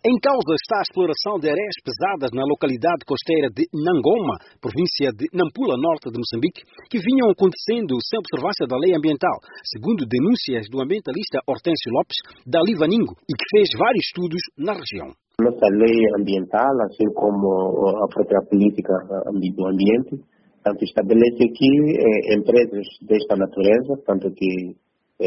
Em causa está a exploração de areias pesadas na localidade costeira de Nangoma, província de Nampula Norte de Moçambique, que vinham acontecendo sem observância da lei ambiental, segundo denúncias do ambientalista Hortêncio Lopes, da Livaningo, e que fez vários estudos na região. Nossa lei ambiental, assim como a própria política do ambiente, tanto estabelece que empresas desta natureza, tanto que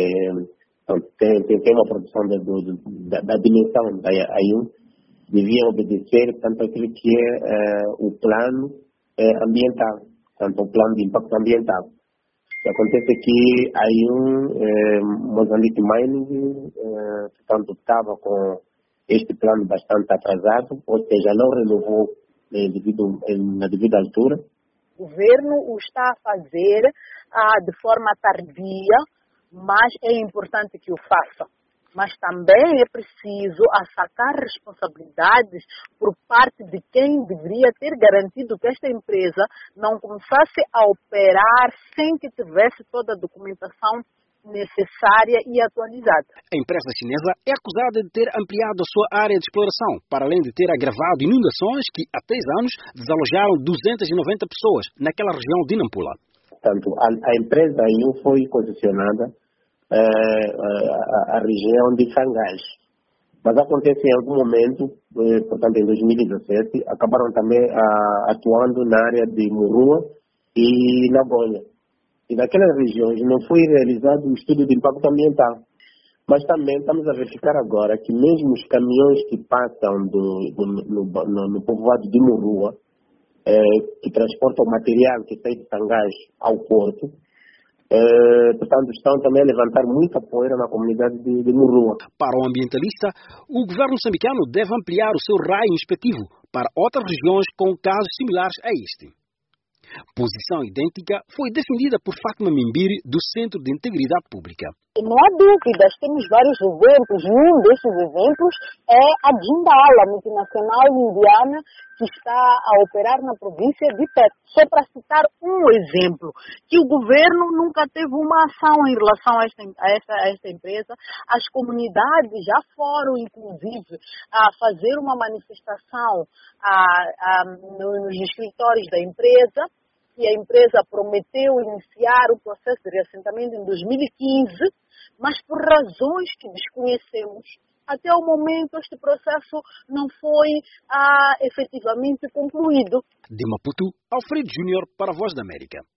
tem uma produção da dimensão da AIUN, deviam obedecer tanto aquilo que é o plano ambiental, tanto o plano de impacto ambiental. O que acontece é que a AIUN, Mozambique Mining, portanto, estava com este plano bastante atrasado, ou seja, não renovou na devida altura. O governo o está a fazer de forma tardia, mas é importante que o faça. Mas também é preciso sacar responsabilidades por parte de quem deveria ter garantido que esta empresa não começasse a operar sem que tivesse toda a documentação necessária e atualizada. A empresa chinesa é acusada de ter ampliado a sua área de exploração, para além de ter agravado inundações que, há 3 anos, desalojaram 290 pessoas naquela região de Nampula. Portanto, a empresa AIUN foi concessionada a região de Sangás. Mas acontece em algum momento, portanto em 2017, acabaram também atuando na área de Murua e Nagonha. E naquelas regiões não foi realizado o estudo de impacto ambiental. Mas também estamos a verificar agora que mesmo os caminhões que passam no povoado de Murua, que transportam o material que sai de Sangás ao porto, portanto, estão também a levantar muita poeira na comunidade de Murua. Para o ambientalista, o governo moçambicano deve ampliar o seu raio inspetivo para outras regiões com casos similares a este. Posição idêntica foi defendida por Fátima Mimbiri, do Centro de Integridade Pública. Não há dúvidas, temos vários exemplos, e um desses exemplos é a Jindal, a multinacional indiana que está a operar na província de Tete. Só para citar um exemplo, que o governo nunca teve uma ação em relação a esta empresa. As comunidades já foram, inclusive, a fazer uma manifestação nos escritórios da empresa, e a empresa prometeu iniciar o processo de reassentamento em 2015, mas por razões que desconhecemos, até o momento este processo não foi efetivamente concluído. De Maputo, Alfredo Júnior para a Voz da América.